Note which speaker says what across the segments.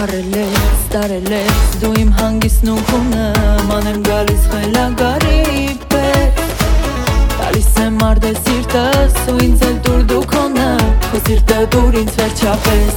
Speaker 1: Տարել ես դու իմ հանգիսն ու քունը մանեմ գալիս խելագարի պես Տալիս եմ արդե սիրտս ու ինձ էլ դուր դու քոնը Քո սիրտը դուր ինձ վերջապես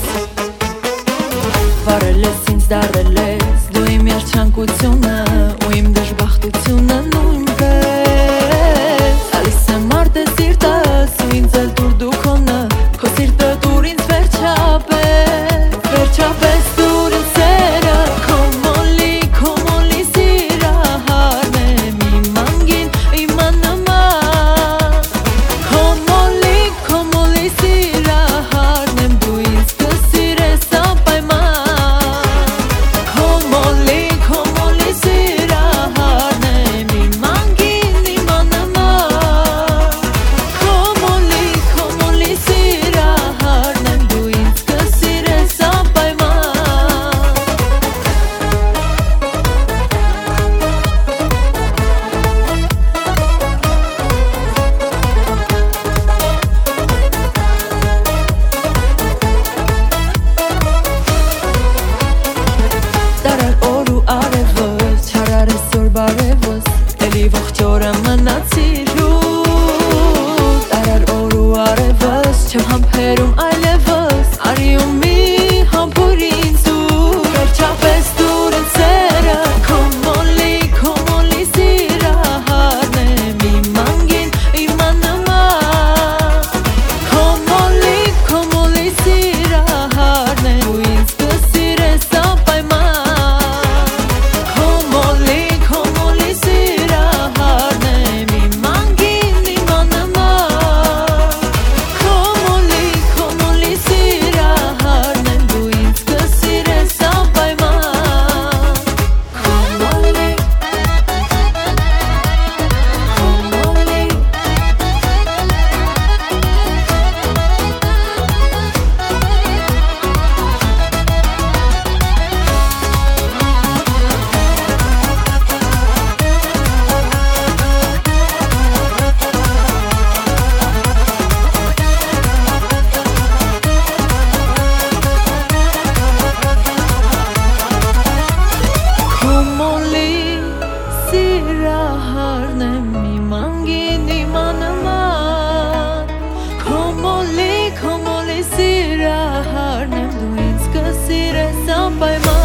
Speaker 1: Վարել ես ինձ դարել ես դու իմ երջանկությունը ու իմ դժբախտությունը նույնպես Տալիս եմ արդե սիրտս ու ինձ էլ դուր դու քոնը Քո սիրտը դուր ինձ վերջապես Վերջապես դուր ինձ սերը Քո մոլի սիրահարն եմ իմ անգին իմ աննման Քո մոլի սիրահարն եմ դու ինձ կսիրես անպայման Քո մոլի սիրահարն եմ իմ անգին իմ աննման Քո մոլի սիրահարն եմ դու ինձ կսիրես անպայման Տարար օր ու արևս, չարար այսօր բարևս Էլի ողջ օրը մնացիր ու Տարար օր ու արևս, չհամբերում այլևս Արի ու մի համբուր ինձ ու Վերջապես դուր ինձ սերը Քո մոլի սիրահարն եմ իմ անգին իմ աննման Քո մոլի սիրահարն եմ ու ինձ կսիրես անպայման Քո մոլի սիրահարն եմ իմ անգին իմ աննման Քո մոլի սիրահարն եմ դու ինձ կսիրես անպայման Քո մոլի սիրահարն եմ իմ անգին իմ աննման Քո մոլի սիրահարն եմ դու ինձ կսիրես անպայման